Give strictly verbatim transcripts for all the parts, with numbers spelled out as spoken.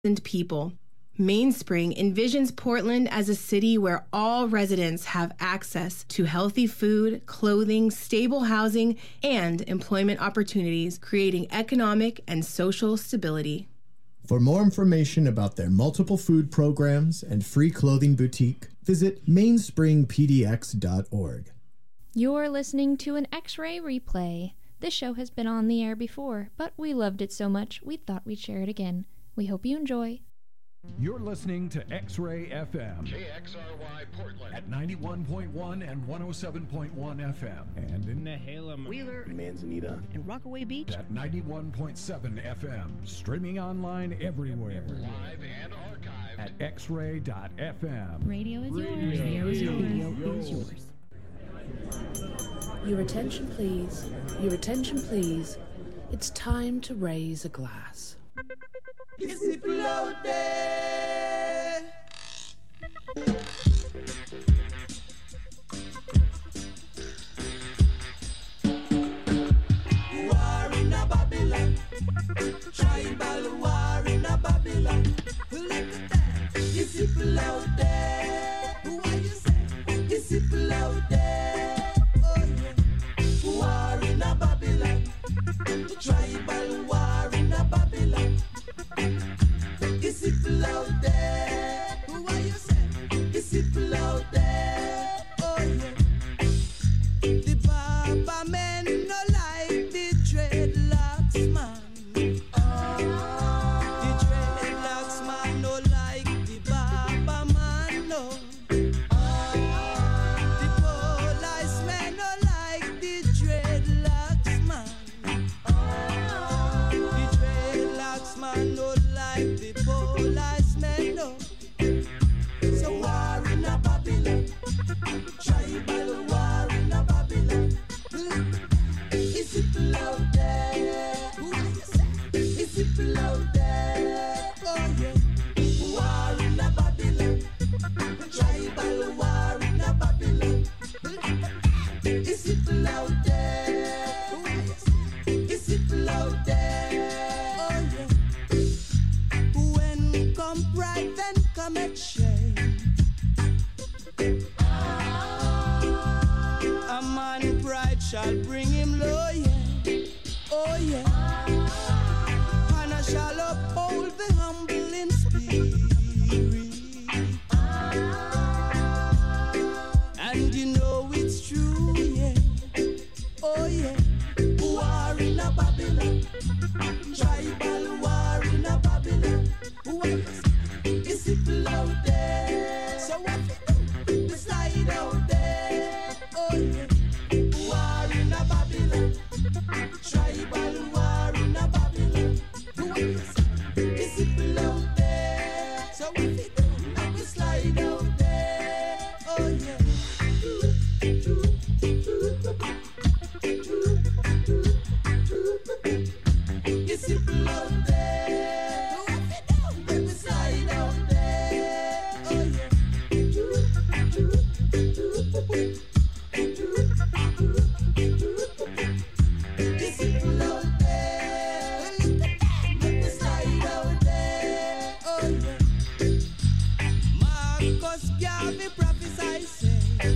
and people. Mainspring envisions Portland as a city where all residents have access to healthy food, clothing, stable housing, and employment opportunities, creating economic and social stability. For more information about their multiple food programs and free clothing boutique, visit mainspring p d x dot org. You're listening to an X-Ray replay. This show has been on the air before, but we loved it so much we thought we'd share it again. We hope you enjoy. You're listening to X-Ray F M. K X R Y Portland. At ninety-one point one and one oh seven point one F M. And in Nehalem, Wheeler, Manzanita, and Rockaway Beach. At ninety-one point seven F M. Streaming online everywhere. Live and archived. At x ray dot f m. Radio is yours. Radio is yours. Radio is yours. Your attention, please. Your attention, please. It's time to raise a glass. Is it loud there? War in a Babylon, tribal war in a Babylon. Look at that. Is it loud there? What you say? Is it loud there? Oh yeah. War in a Babylon, tribal war in a Babylon. Is it loud there? What you say? Is it loud there? Oh yeah. The Baba men no like the dreadlocks man. Oh. The dreadlocks man no like the Baba man no. Oh. The police men no like the dreadlocks man. Oh. The dreadlocks man no like the police men no. So war in a Babylon, tribal war in a Babylon. Is it loud there? What you say? Is it loud there? Oh yeah. War in a Babylon, tribal war in a Babylon. Is it loud there? What you say? Is it loud there? Oh yeah. When come pride, then come exchange. A man pride shall bring him low, yeah. Oh yeah. And I shall uphold the humble in spirit. And you know it's true, yeah. Oh yeah. War in a Babylon, tribal war in a Babylon. What is it loud there? So what we do? We slide out there. Oh yeah. War in a Babylon, tribal war in a Babylon. What is it loud there? So what we do? We slide out there. Oh yeah. Is it loud there? What we do? We slide out there. Oh yeah. Is it loud there? We slide out there. Oh yeah. Marcus Garvey prophesied say,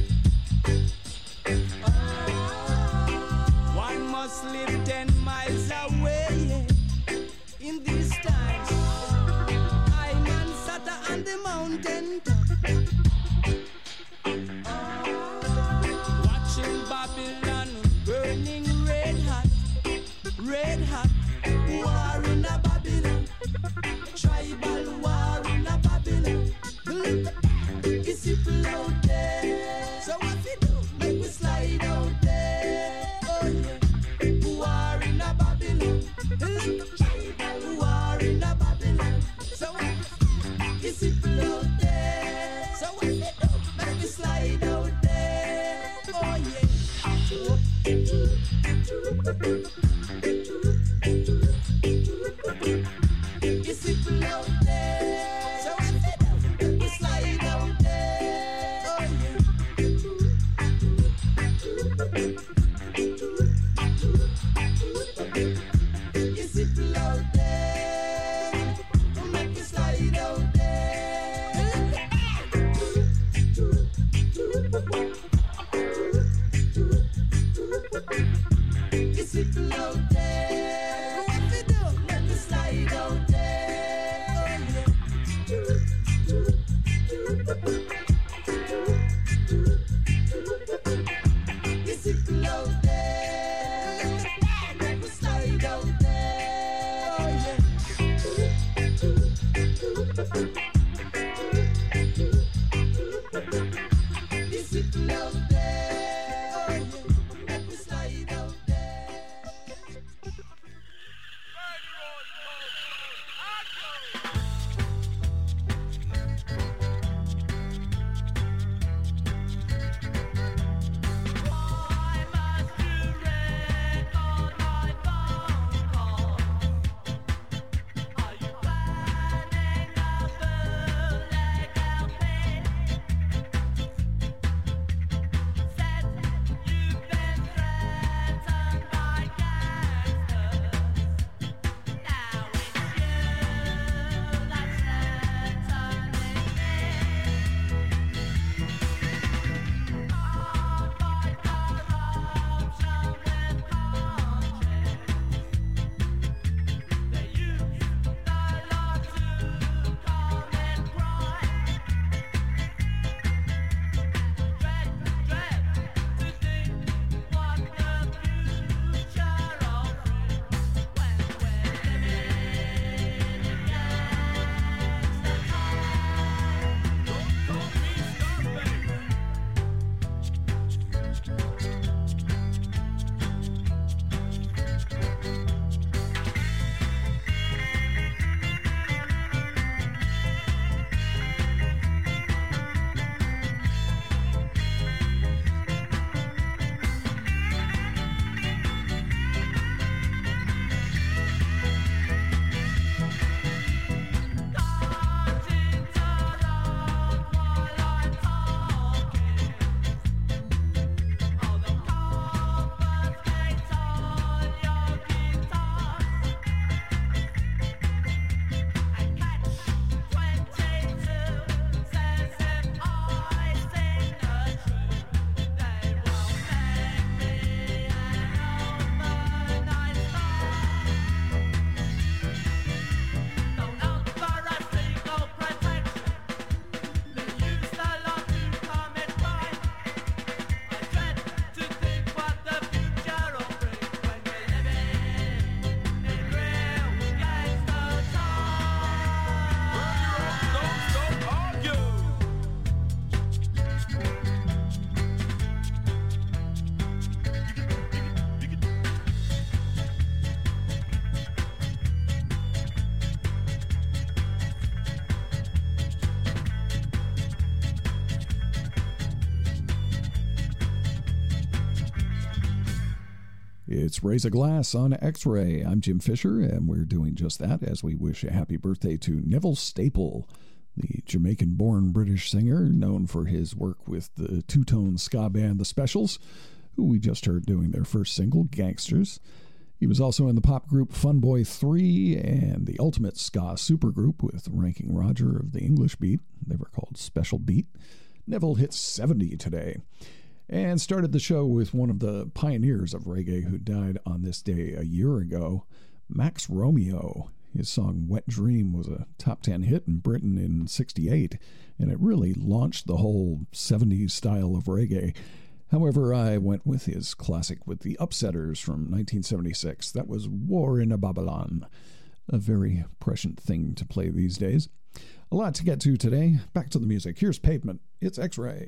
one must live ten miles away in these times. I man sat on the mountain top, watching Babylon burning red hot, red hot. War in a Babylon, tribal war in a Babylon. Is it loud there? So what we do? Make we slide out there. Oh yeah. War in a Babylon, tribal war in a Babylon. So what? Is it loud there? So what we do? Make we slide out there. Oh yeah. Is it loud there? So what we do? Make we slide out. It's Raise a Glass on X-Ray. I'm Jim Fisher, and we're doing just that as we wish a happy birthday to Neville Staple, the Jamaican-born British singer known for his work with the two-tone ska band The Specials, who we just heard doing their first single, Gangsters. He was also in the pop group Funboy three and the ultimate ska supergroup with Ranking Roger of the English Beat. They were called Special Beat. Neville hit seventy today, and started the show with one of the pioneers of reggae who died on this day a year ago, Max Romeo. His song Wet Dream was a top ten hit in Britain in sixty-eight, and it really launched the whole seventies style of reggae. However, I went with his classic with the Upsetters from nineteen seventy-six. That was War in a Babylon, a very prescient thing to play these days. A lot to get to today. Back to the music. Here's Pavement. It's X-Ray.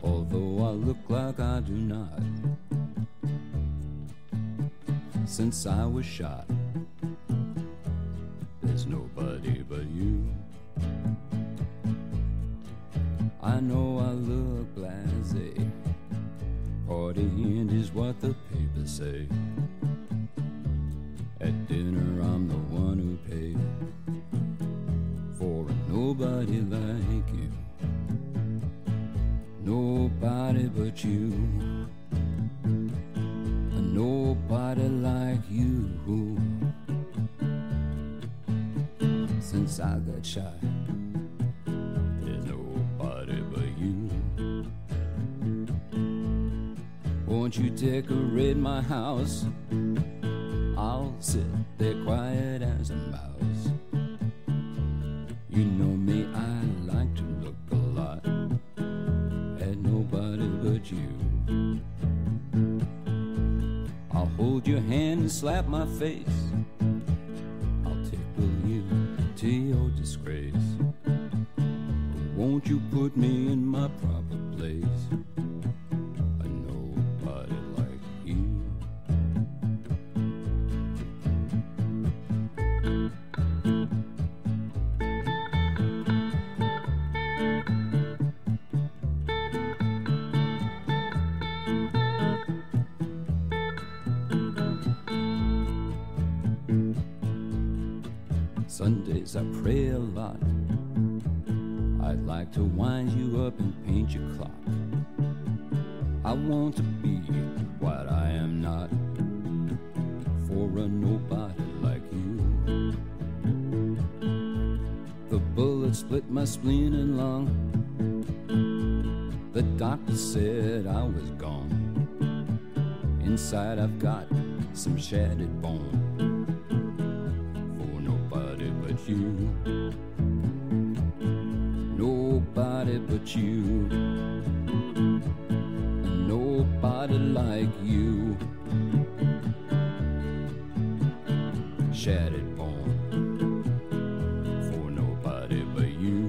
although I look like I do not. Since I was shot, there's nobody but you. I know I look blasé, partying is what the papers say. At dinner I'm the one who paid for a nobody like you. Nobody but you. A nobody like you. Since I got shot, there's nobody but you. Won't you decorate my house? I'll sit there quiet as a mouse. You know me, I like to look a lot at nobody but you. I'll hold your hand and slap my face. I'll tickle you to your disgrace. Won't you put me in my proper place? A nobody like you. Sundays I pray a lot. I'd like to wind you up and paint your clock. I want to be what I am not, for a nobody like you. The bullet split my spleen and lung. The doctor said I was gone. Inside I've got some shattered bone, for nobody but you. Nobody but you. Nobody like you. Shattered bone, for nobody but you.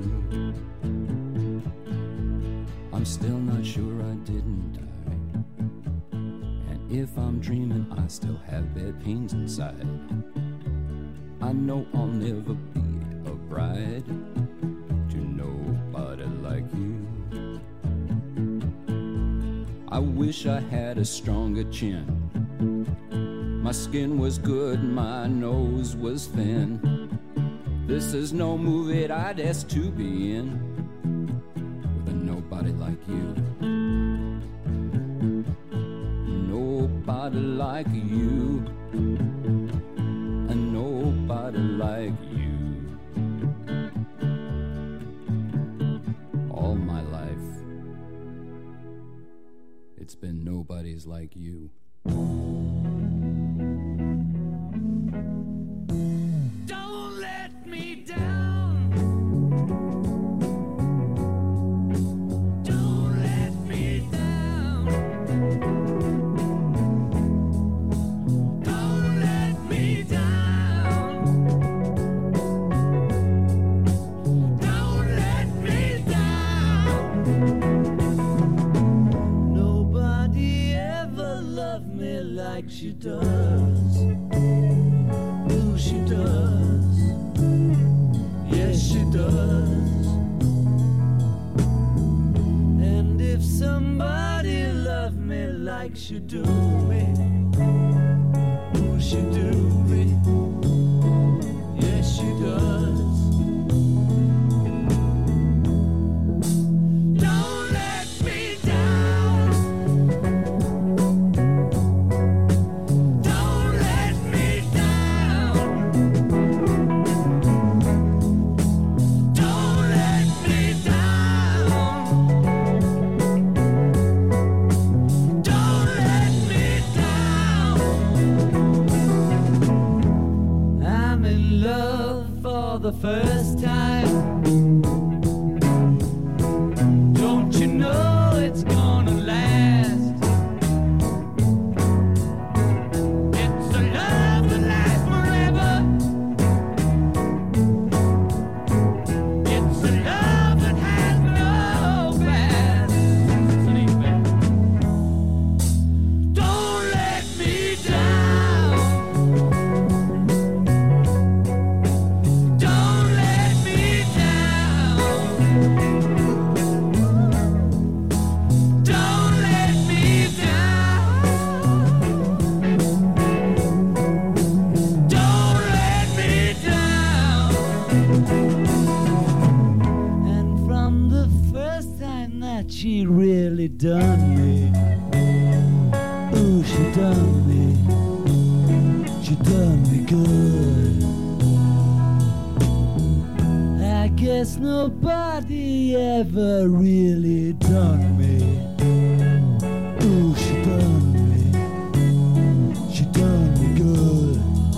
I'm still not sure I didn't die, and if I'm dreaming I still have bad pains inside. I know I'll never be a bride to nobody like you. I wish I had a stronger chin. My skin was good, my nose was thin. This is no movie I'd ask to be in, with a nobody like you. Nobody like you. A nobody like you. All my life, it's been nobody's like you. Don't let me down. Don't let me down. Don't let me down. Don't let me down. Nobody ever loved me like she does. Ooh, she does. Yes, she does. And if somebody loved me like she do me, ooh, she do me. Yes, she does. Don't let me down. Don't let me down. Don't let me down. Don't let me down. she really done me. Ooh, she done me. She done me good. I guess nobody ever really done me. Ooh, she done me. She done me good.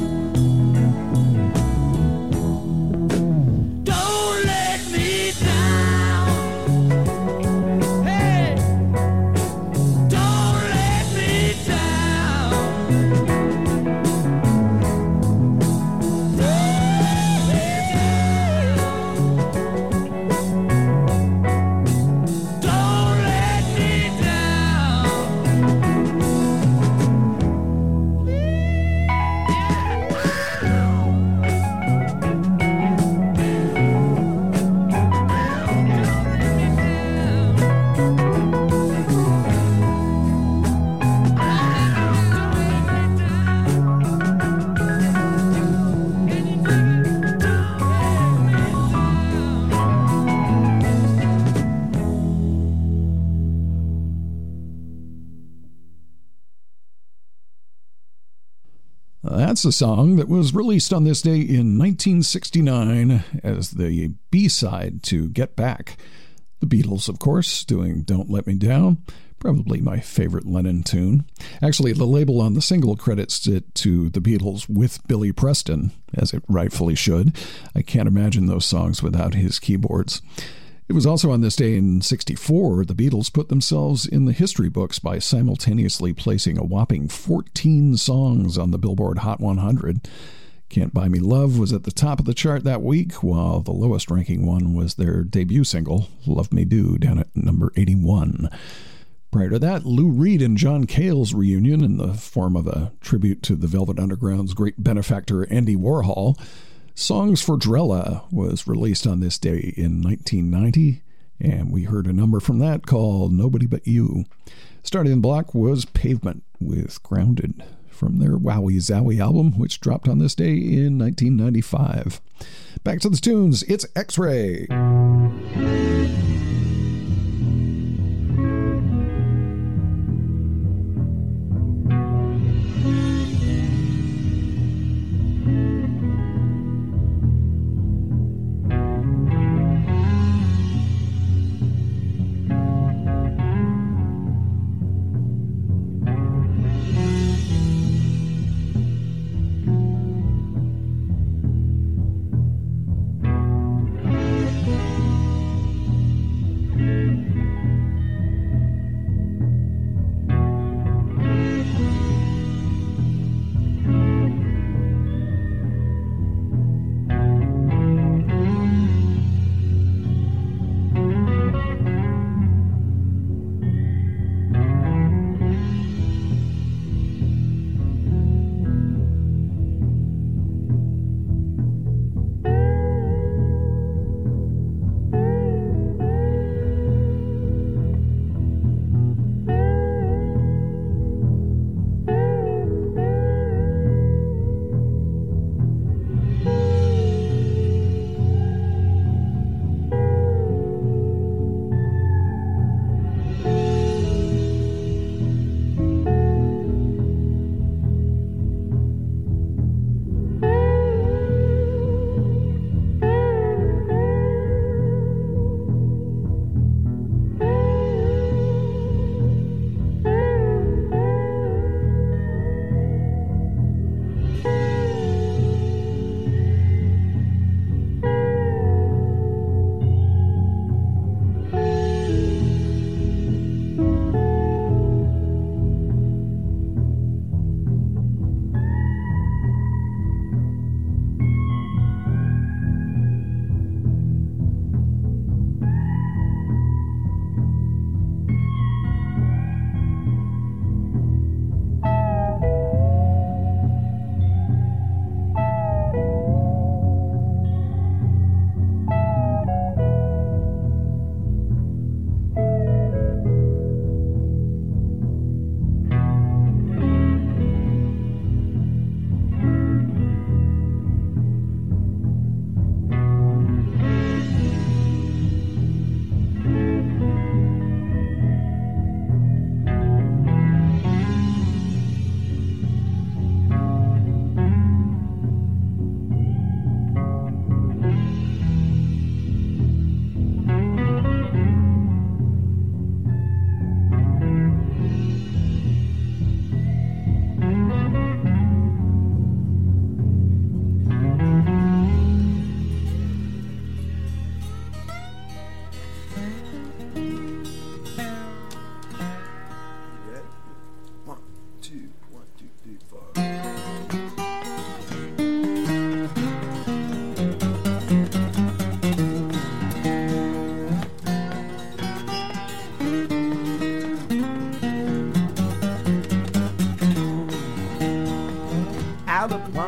Don't let me down. Hey, don't let me down. Don't let me down. That's a song that was released on this day in nineteen sixty-nine as the B-side to Get Back. The Beatles, of course, doing Don't Let Me Down, probably my favorite Lennon tune. Actually, the label on the single credits it to the Beatles with Billy Preston, as it rightfully should. I can't imagine those songs without his keyboards. It was also on this day in sixty-four, the Beatles put themselves in the history books by simultaneously placing a whopping fourteen songs on the Billboard Hot one hundred. Can't Buy Me Love was at the top of the chart that week, while the lowest ranking one was their debut single, Love Me Do, down at number eighty-one. Prior to that, Lou Reed and John Cale's reunion in the form of a tribute to the Velvet Underground's great benefactor Andy Warhol. Songs for Drella was released on this day in nineteen ninety, and we heard a number from that called Nobody But You. Starting in block was Pavement with Grounded from their Wowie Zowie album, which dropped on this day in nineteen ninety-five. Back to the tunes, it's X-Ray.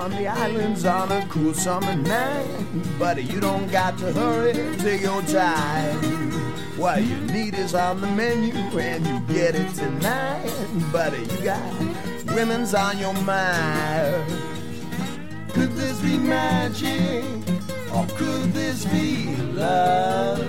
on the islands on a cool summer night. Buddy, you don't got to hurry, take your time. What you need is on the menu and you get it tonight. Buddy, you got women's on your mind. Could this be magic or could this be love?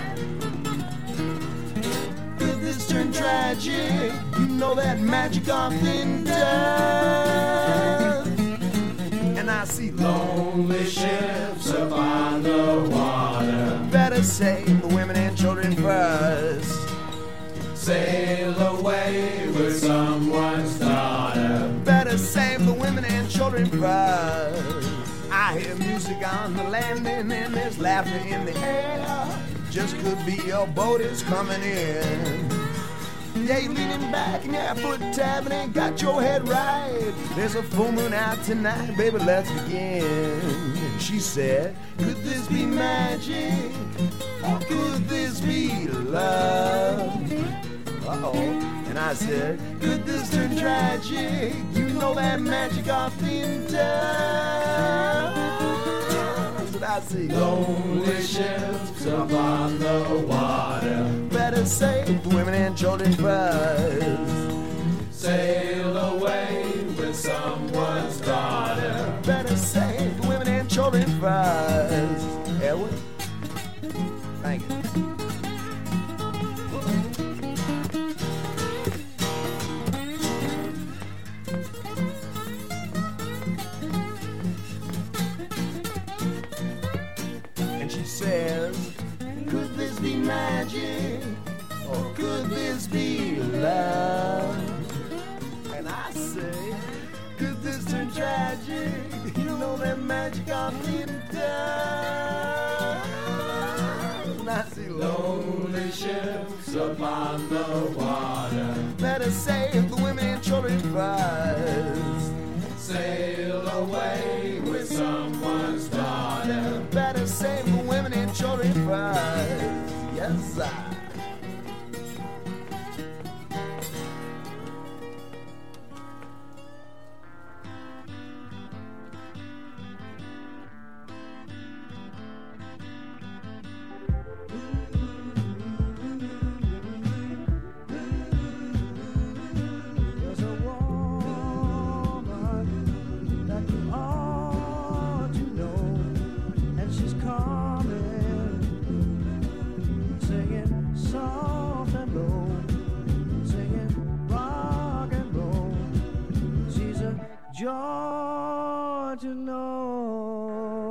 Could this turn tragic? You know that magic often does. And I see lonely ships upon the water. Better save the women and children first. Sail away with someone's daughter. Better save the women and children first. I hear music on the landing and there's laughter in the air. Just could be your boat is coming in. Yeah, you leaning back and your foot tapping and got your head right. There's a full moon out tonight, baby, let's begin. And she said, could this be magic or could this be love? Uh-oh. And I said, could this turn tragic? You know that magic often does. And I see lonely ships upon the water. Better save the women and children first. Sail away with someone's daughter. Better save the women and children first. Edward, thank you. Says, could this be magic or could this be love? And I say, could this turn tragic? You know that magic often does. And I see lonely ships upon the water. Better save the women and children first. Sail away with someone's daughter. Better save the women and children first. Yes, sir. Joy to know.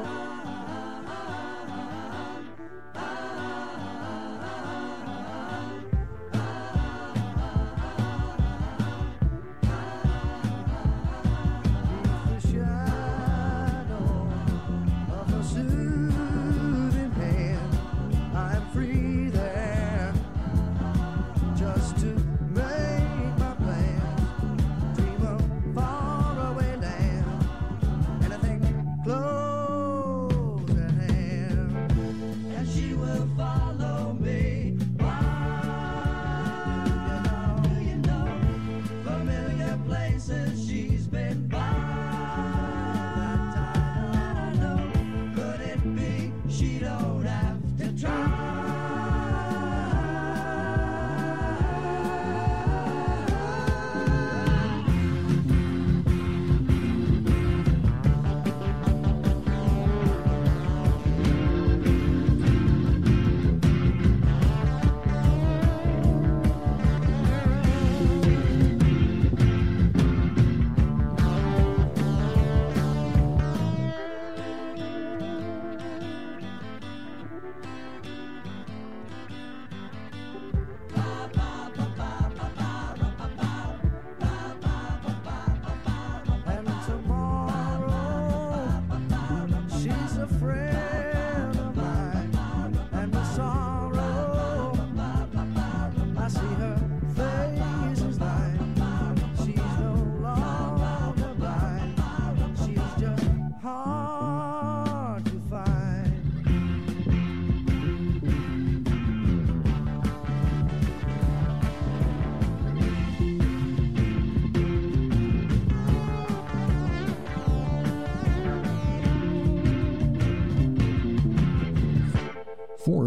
The shadow of a soothing hand, I'm free there just to make my plans. Dream of faraway land, anything close at hand, and she will follow me. Why? Do you know, familiar places she's been by? That time I know, could it be she don't have to try?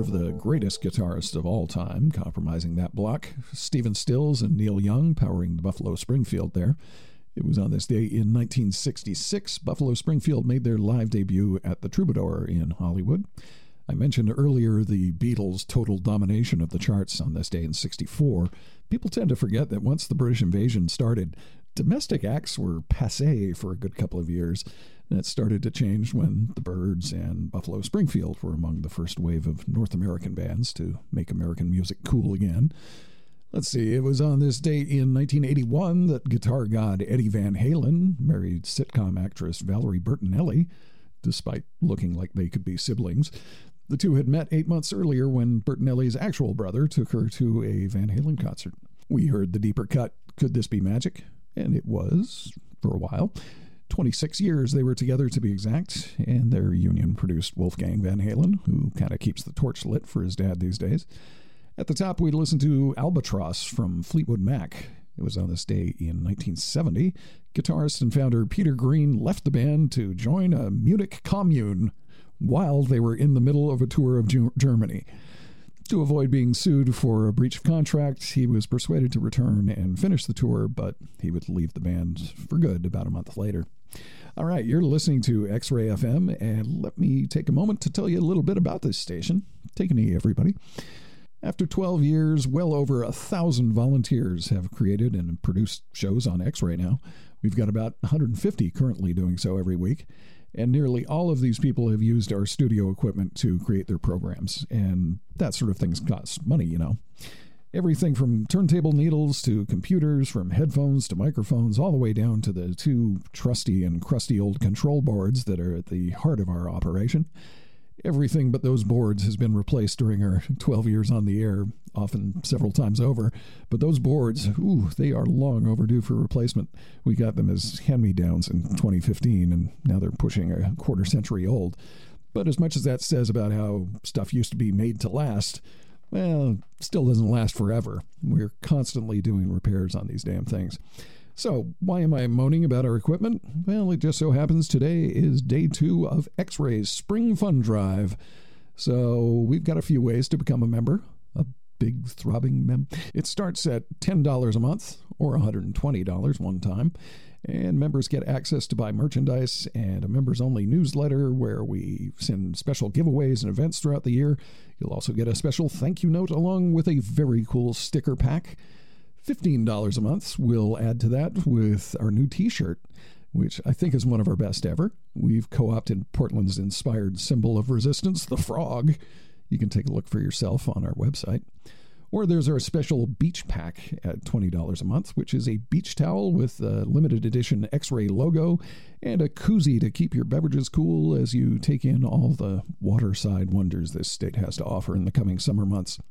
of the greatest guitarists of all time, comprising that block. Stephen Stills and Neil Young powering the Buffalo Springfield there. It was on this day in nineteen sixty-six, Buffalo Springfield made their live debut at the Troubadour in Hollywood. I mentioned earlier the Beatles' total domination of the charts on this day in sixty-four. People tend to forget that once the British invasion started, domestic acts were passé for a good couple of years. That started to change when the Byrds and Buffalo Springfield were among the first wave of North American bands to make American music cool again. Let's see, it was on this date in nineteen eighty-one that guitar god Eddie Van Halen married sitcom actress Valerie Bertinelli, despite looking like they could be siblings. The two had met eight months earlier when Bertinelli's actual brother took her to a Van Halen concert. We heard the deeper cut, Could This Be Magic? And it was, for a while. twenty-six years they were together, to be exact, and their union produced Wolfgang Van Halen, who kind of keeps the torch lit for his dad these days. At the top, we listened to Albatross from Fleetwood Mac. It was on this day in nineteen seventy. Guitarist and founder Peter Green left the band to join a Munich commune while they were in the middle of a tour of Germany. To avoid being sued for a breach of contract, he was persuaded to return and finish the tour, but he would leave the band for good about a month later. All right, you're listening to X-Ray F M, and let me take a moment to tell you a little bit about this station. Take an E, everybody. After twelve years, well over a thousand volunteers have created and produced shows on X-Ray now. We've got about one hundred fifty currently doing so every week. And nearly all of these people have used our studio equipment to create their programs. And that sort of thing costs money, you know. Everything from turntable needles to computers, from headphones to microphones, all the way down to the two trusty and crusty old control boards that are at the heart of our operation. Everything but those boards has been replaced during our twelve years on the air, often several times over. But those boards, ooh, they are long overdue for replacement. We got them as hand-me-downs in twenty fifteen, and now they're pushing a quarter century old. But as much as that says about how stuff used to be made to last, well, it still doesn't last forever. We're constantly doing repairs on these damn things. So, why am I moaning about our equipment? Well, it just so happens today is day two of X-Ray's Spring Fun Drive. So, we've got a few ways to become a member. A big, throbbing mem. It starts at ten dollars a month, or one hundred twenty dollars one time. And members get access to buy merchandise and a members-only newsletter where we send special giveaways and events throughout the year. You'll also get a special thank you note along with a very cool sticker pack. fifteen dollars a month. We'll add to that with our new t-shirt, which I think is one of our best ever. We've co-opted Portland's inspired symbol of resistance, the frog. You can take a look for yourself on our website. Or there's our special beach pack at twenty dollars a month, which is a beach towel with a limited edition X-Ray logo and a koozie to keep your beverages cool as you take in all the waterside wonders this state has to offer in the coming summer months.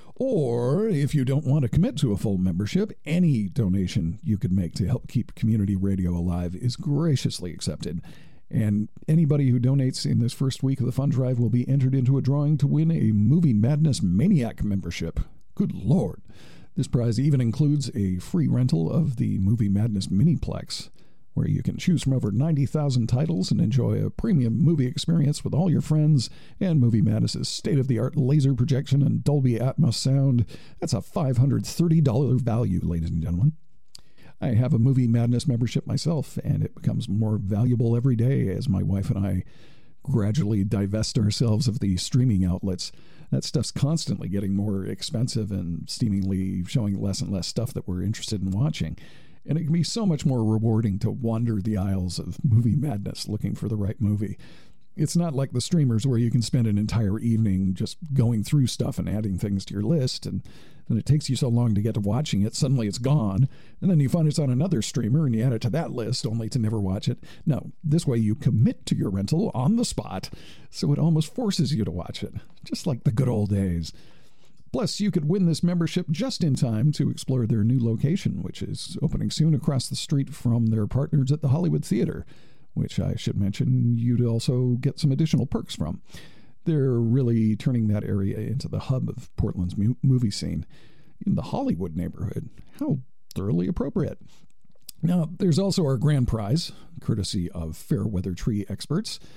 Or, if you don't want to commit to a full membership, any donation you could make to help keep community radio alive is graciously accepted. And anybody who donates in this first week of the fund drive will be entered into a drawing to win a Movie Madness Maniac membership. Good Lord. This prize even includes a free rental of the Movie Madness Miniplex, where you can choose from over ninety thousand titles and enjoy a premium movie experience with all your friends and Movie Madness's state-of-the-art laser projection and Dolby Atmos sound. That's a five hundred thirty dollars value, ladies and gentlemen. I have a Movie Madness membership myself, and it becomes more valuable every day as my wife and I gradually divest ourselves of the streaming outlets. That stuff's constantly getting more expensive and seemingly showing less and less stuff that we're interested in watching. And it can be so much more rewarding to wander the aisles of Movie Madness looking for the right movie. It's not like the streamers where you can spend an entire evening just going through stuff and adding things to your list, and then it takes you so long to get to watching it, suddenly it's gone, and then you find it's on another streamer and you add it to that list only to never watch it. No, this way you commit to your rental on the spot, so it almost forces you to watch it, just like the good old days. Plus, you could win this membership just in time to explore their new location, which is opening soon across the street from their partners at the Hollywood Theater, which I should mention you'd also get some additional perks from. They're really turning that area into the hub of Portland's mu- movie scene in the Hollywood neighborhood. How thoroughly appropriate. Now, there's also our grand prize, courtesy of Fairweather Tree Experts.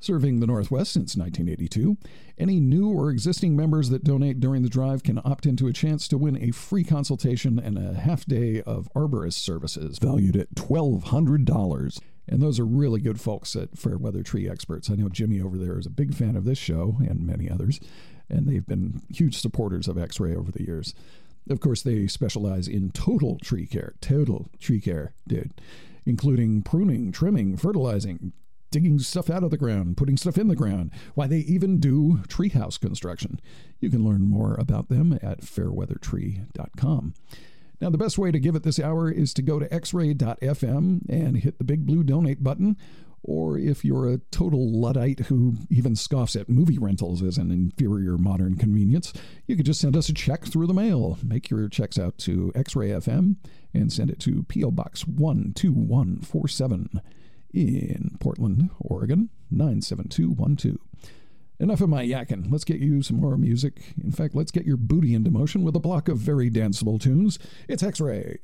Serving the Northwest since nineteen eighty-two, any new or existing members that donate during the drive can opt into a chance to win a free consultation and a half day of arborist services valued at twelve hundred dollars. And those are really good folks at Fairweather Tree Experts. I know Jimmy over there is a big fan of this show and many others, and they've been huge supporters of X-Ray over the years. Of course, they specialize in total tree care, total tree care, dude, including pruning, trimming, fertilizing, digging stuff out of the ground, putting stuff in the ground. Why, they even do treehouse construction. You can learn more about them at fairweather tree dot com. Now, the best way to give it this hour is to go to x ray dot f m and hit the big blue donate button. Or if you're a total Luddite who even scoffs at movie rentals as an inferior modern convenience, you could just send us a check through the mail. Make your checks out to X-Ray F M and send it to P O Box one two one four seven. in Portland, Oregon, nine seven two one two. Enough of my yakking. Let's get you some more music. In fact, let's get your booty into motion with a block of very danceable tunes. It's X-Ray.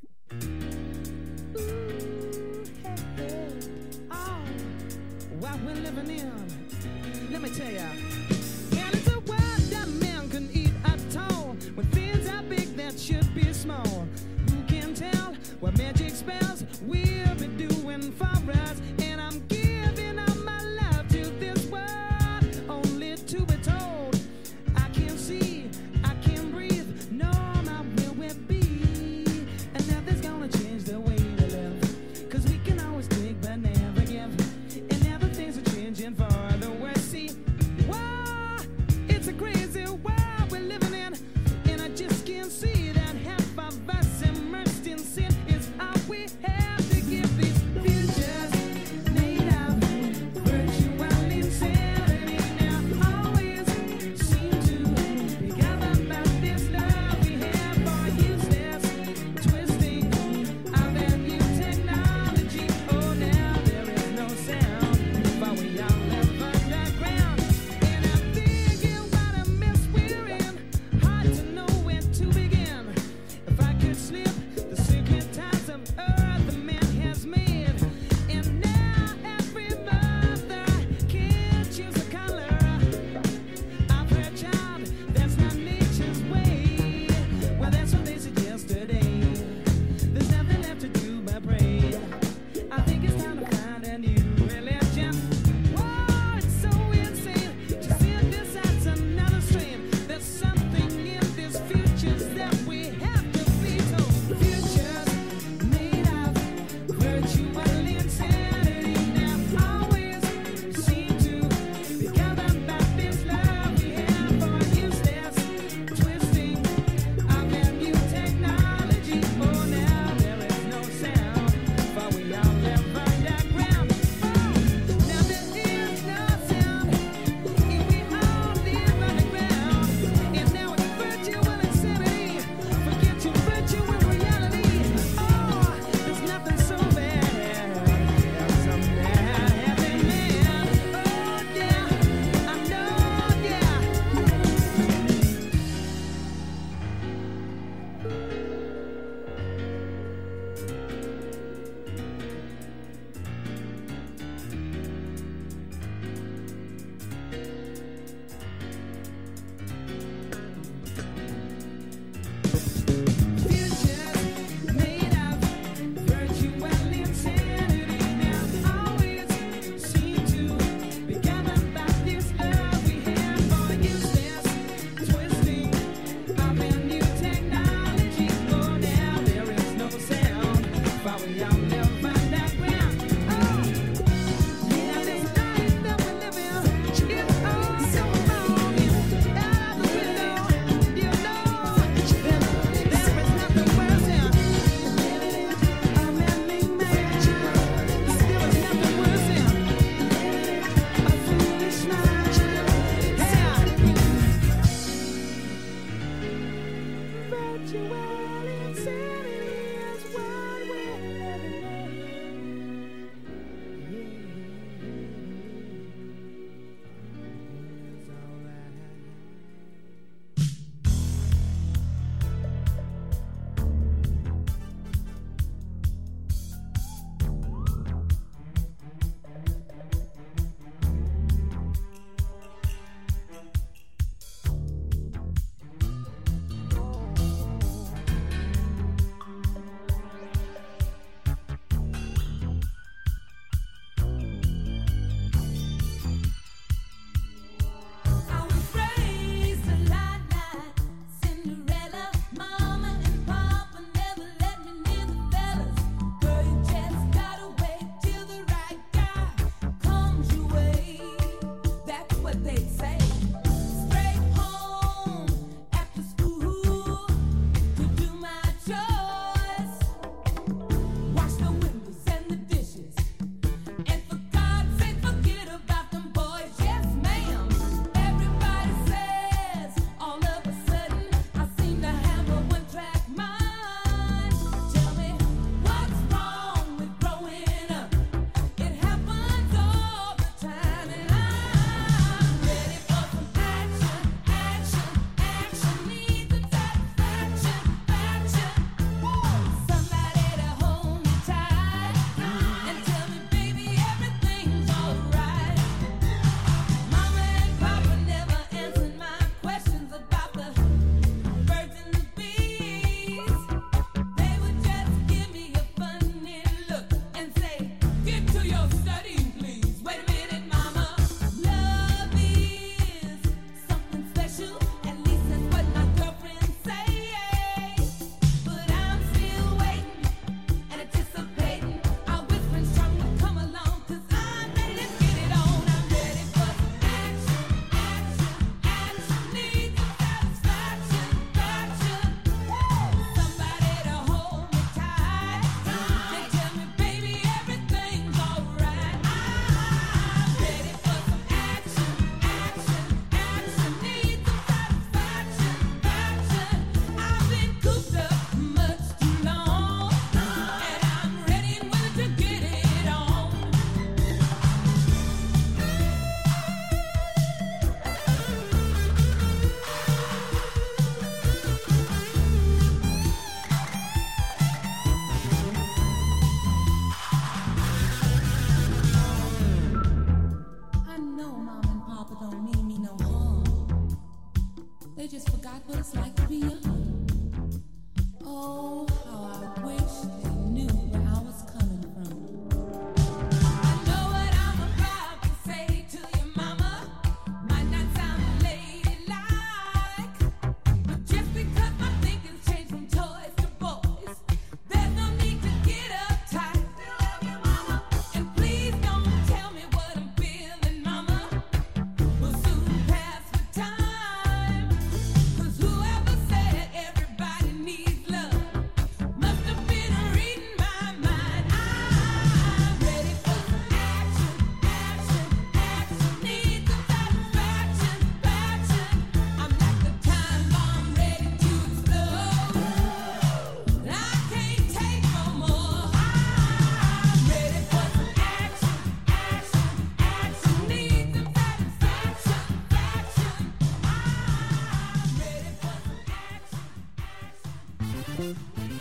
Oh, what we're living in. Let me tell ya. And it's a world that man can eat at all. When things are big that should be small. Who can tell what magic spells we'll be doing for us? And I'm giving up my love to this world, only to be told I can't see, I can't breathe, no, my will will be. And nothing's gonna change the way we live, cause we can always take but never give. And now the things are changing for the worse. See, wow, it's a crazy world we're living in, and I just can't see that half of us immersed in sin is all we have to give these futures made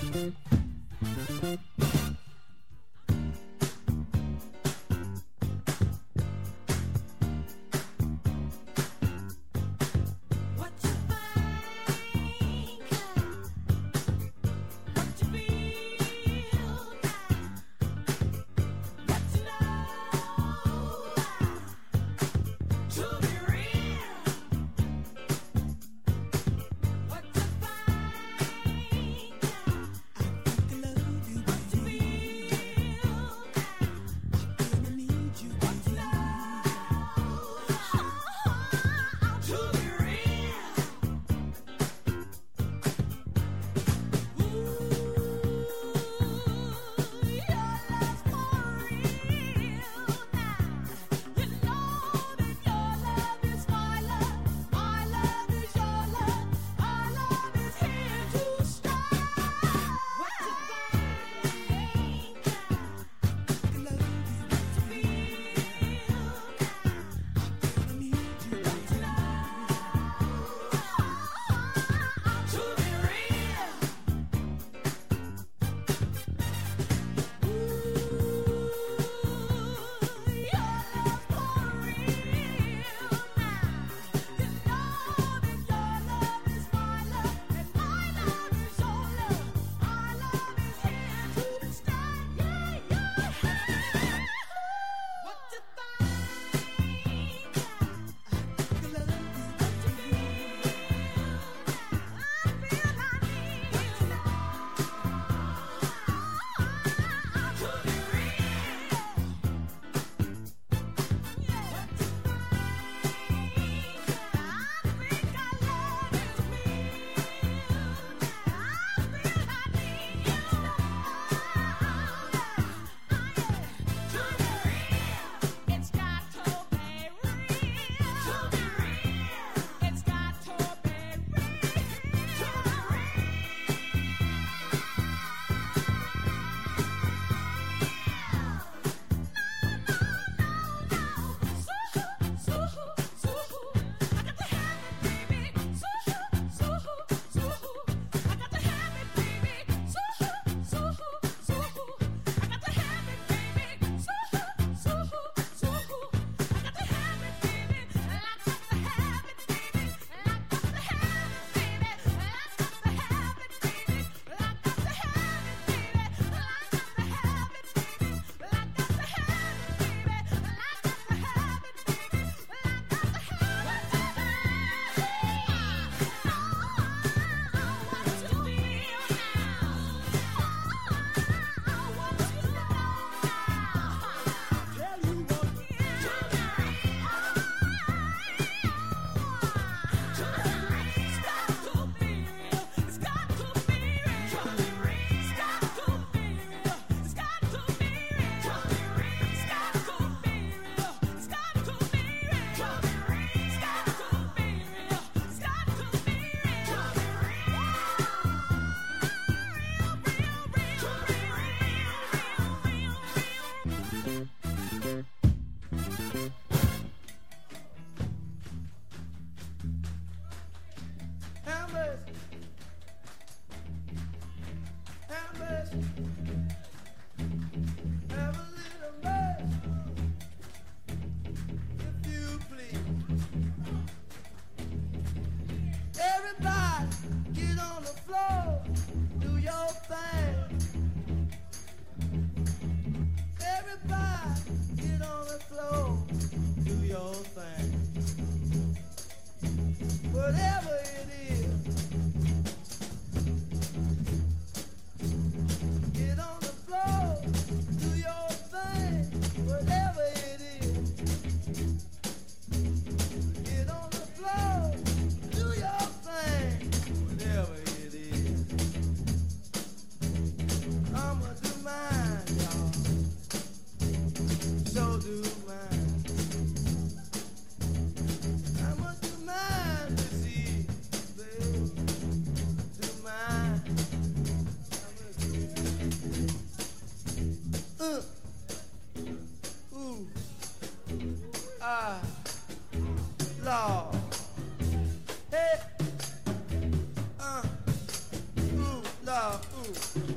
Lord. Hey. Uh. Ooh, Lord. Ooh.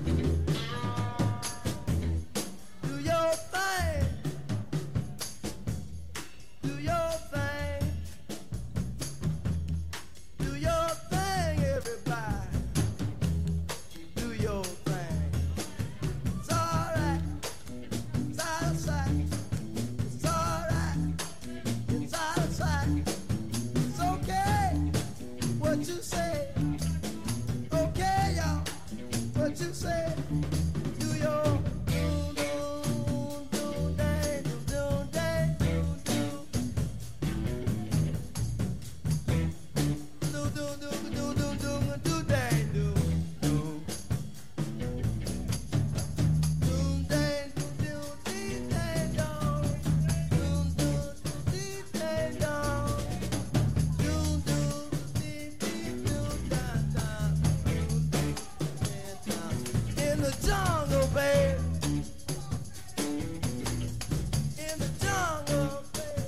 what you say. Do your do do do day do do day do do do do do do do do do day do do do day do do dee day do do do dee day do do do dee dee do da da in the jungle, babe. In the jungle,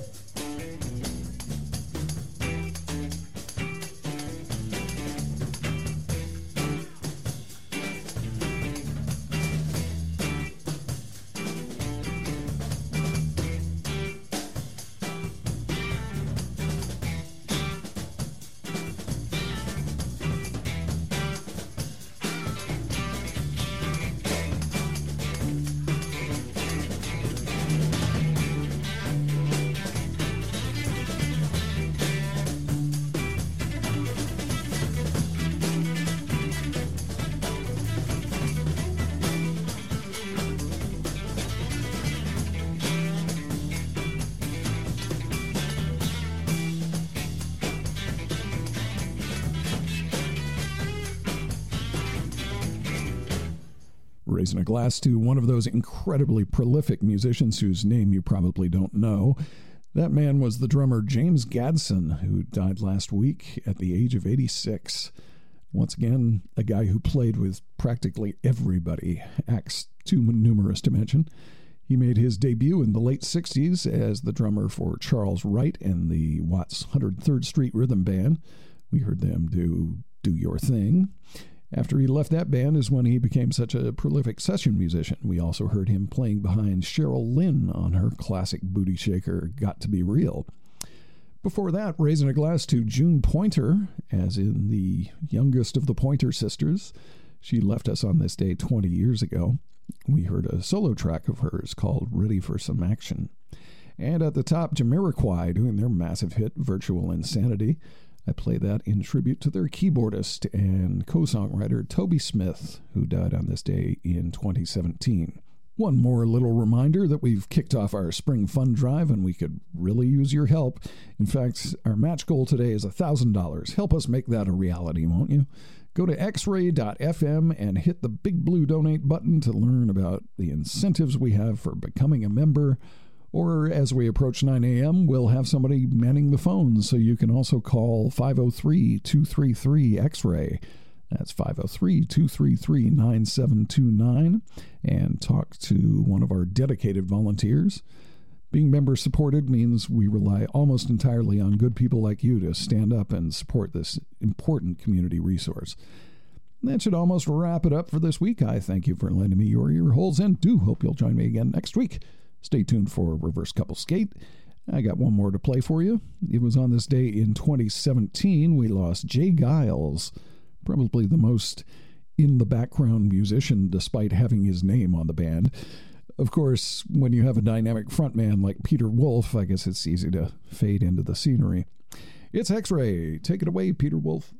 Raising a glass to one of those incredibly prolific musicians whose name you probably don't know. That man was the drummer James Gadson, who died last week at the age of eighty-six. Once again, a guy who played with practically everybody, acts too numerous to mention. He made his debut in the late sixties as the drummer for Charles Wright and the Watts one hundred third Street Rhythm Band. We heard them do Do Your Thing. After he left that band is when he became such a prolific session musician. We also heard him playing behind Cheryl Lynn on her classic booty shaker, Got to Be Real. Before that, raising a glass to June Pointer, as in the youngest of the Pointer sisters. She left us on this day twenty years ago. We heard a solo track of hers called Ready for Some Action. And at the top, Jamiroquai doing their massive hit, Virtual Insanity. I play that in tribute to their keyboardist and co-songwriter Toby Smith, who died on this day in twenty seventeen. One more little reminder that we've kicked off our spring fund drive and we could really use your help. In fact, our match goal today is one thousand dollars. Help us make that a reality, won't you? Go to x ray dot f m and hit the big blue donate button to learn about the incentives we have for becoming a member. Or as we approach nine a.m., we'll have somebody manning the phones, so you can also call five oh three, two three three, X ray. That's five oh three, two three three, nine seven two nine, and talk to one of our dedicated volunteers. Being member-supported means we rely almost entirely on good people like you to stand up and support this important community resource. That should almost wrap it up for this week. I thank you for lending me your ear holes, and do hope you'll join me again next week. Stay tuned for Reverse Couple Skate. I got one more to play for you. It was on this day in twenty seventeen we lost Jay Giles, probably the most in-the-background musician despite having his name on the band. Of course, when you have a dynamic frontman like Peter Wolf, I guess it's easy to fade into the scenery. It's X-Ray. Take it away, Peter Wolf.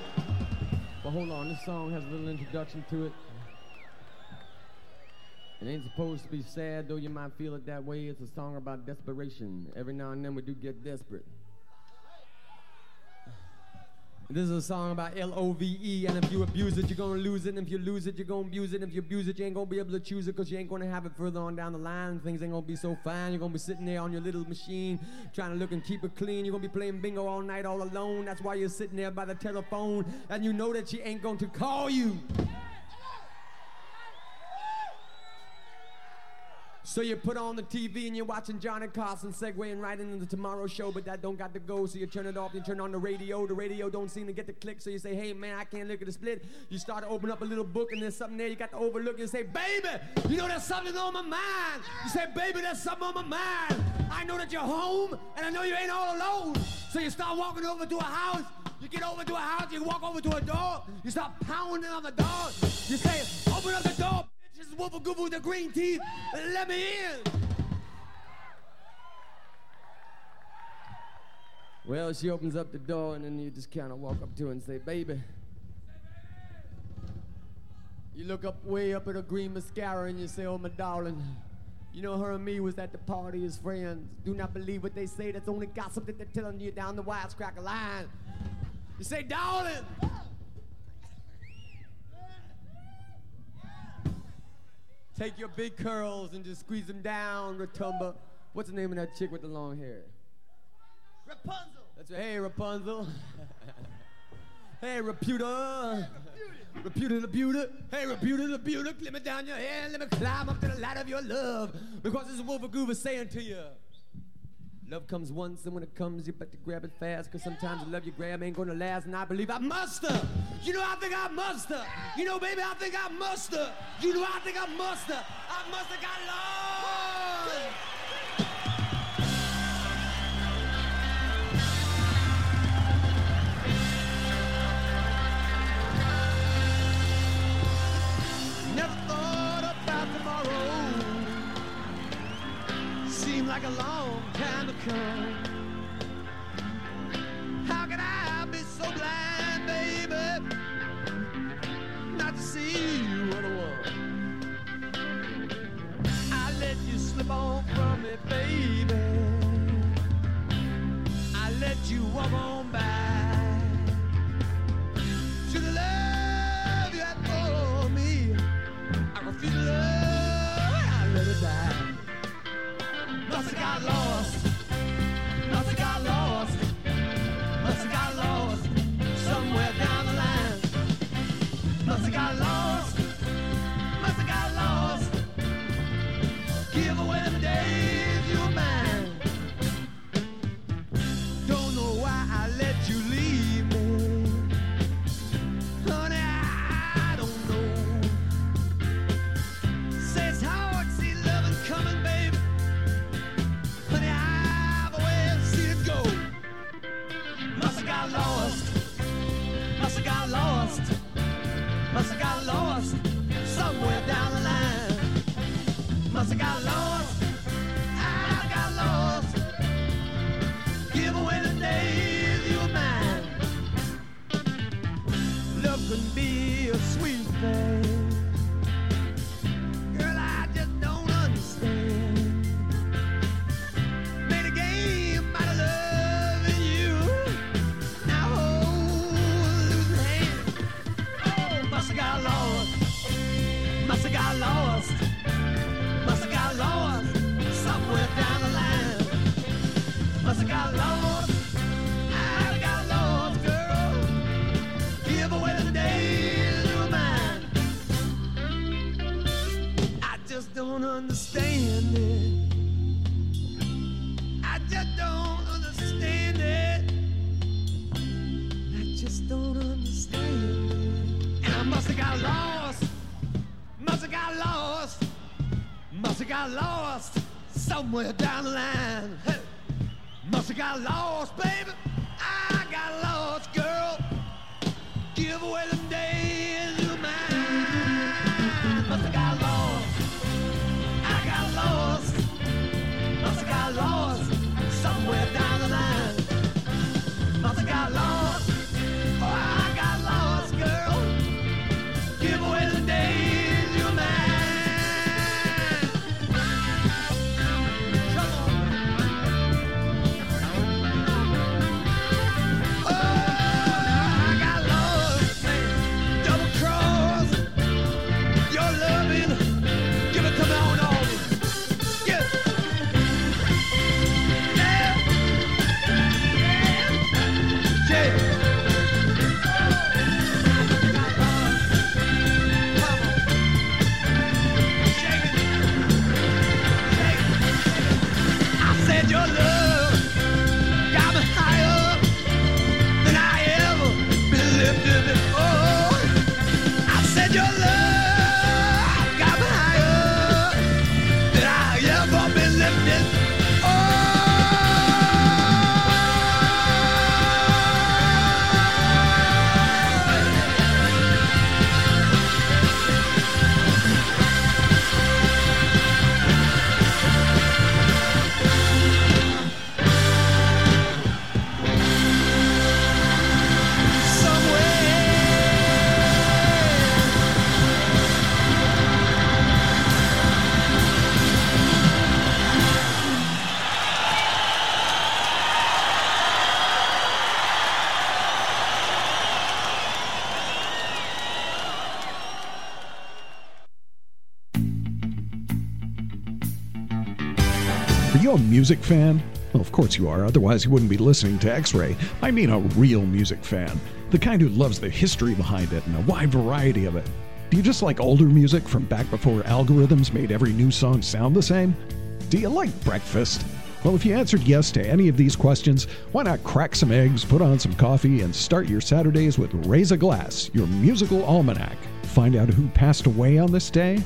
Well, hold on. This song has a little introduction to it. It ain't supposed to be sad, though you might feel it that way. It's a song about desperation. Every now and then we do get desperate. This is a song about L O V E, and if you abuse it, you're gonna lose it, and if you lose it, you're gonna abuse it, and if you abuse it, you ain't gonna be able to choose it, because you ain't gonna have it further on down the line. Things ain't gonna be so fine. You're gonna be sitting there on your little machine, trying to look and keep it clean. You're gonna be playing bingo all night all alone. That's why you're sitting there by the telephone, and you know that she ain't going to call you. So you put on the T V and you're watching Johnny Carson segueing right into the Tomorrow Show, but that don't got to go, so you turn it off, you turn on the radio. The radio don't seem to get the click, so you say, hey man, I can't look at the split. You start to open up a little book and there's something there you got to overlook. You say, baby, you know there's something on my mind. You say, baby, there's something on my mind. I know that you're home and I know you ain't all alone. So you start walking over to a house. You get over to a house, you walk over to a door, you start pounding on the door. You say, open up the door. This is Woofa Goofa with the green teeth. Let me in. Well, she opens up the door, and then you just kind of walk up to her and say, baby, You look up way up at a green mascara and you say, oh, my darling, you know her and me was at the party as friends. Do not believe what they say, that's only gossip that they're telling you down the wisecracker line. You say, darling. Take your big curls and just squeeze them down, Rotumba. What's the name of that chick with the long hair? Rapunzel. That's right. Hey, Rapunzel. Hey, Reputa. Reputa the Buta. Hey, Reputa the Buta. Let me down your hair and let me climb up to the ladder of your love. Because this is Wolf Groover saying to you, love comes once, and when it comes, you better grab it fast. Because sometimes the love you grab ain't gonna last, and I believe I must have. You know, I think I must have. You know, baby, I think I must have. You know, I think I must have. I must have got lost. Never thought about tomorrow. Seemed like a long time to come. How can I be so blind, baby, not to see what I want? I let you slip on from me, baby. I let you walk on by. To the love you had for me, I refuse to love, I let it die. Must have got lost, must have got lost, must have got lost, somewhere down the line. Must have got lost, must have got lost, give away the days you were mine. Don't know why I let you leave me, honey, I don't know. Say it's hard to see loving coming, baby. Honey, I've always seen it go. Must have got lost, must have got lost, must have got lost, somewhere down the line. Must have got lost, I got lost, give away the days you were mine. Love can be a sweet thing, girl, I just don't understand. Made a game out of loving you, now hold losing hand. Oh, must have got lost, must have got lost, must have got lost, somewhere down the line. Must have got lost, I got lost, girl, give away the days you were mine. I just don't understand it, I just don't understand it, I just don't understand it. And I must have got lost, must have got lost, must have got lost, somewhere down the line. Hey. Must have got lost, baby, I got lost, girl, give away them days you were mine. Must have got lost, I got lost, must have got lost, somewhere down the line. Must have got lost, oh, I got lost, girl, give away the days you were mine. Come on. Oh, I got lost, double cross. Are you a music fan? Well, of course you are, otherwise you wouldn't be listening to X-Ray. I mean a real music fan. The kind who loves the history behind it and a wide variety of it. Do you just like older music from back before algorithms made every new song sound the same? Do you like breakfast? Well, if you answered yes to any of these questions, why not crack some eggs, put on some coffee, and start your Saturdays with Raise a Glass, your musical almanac. Find out who passed away on this day,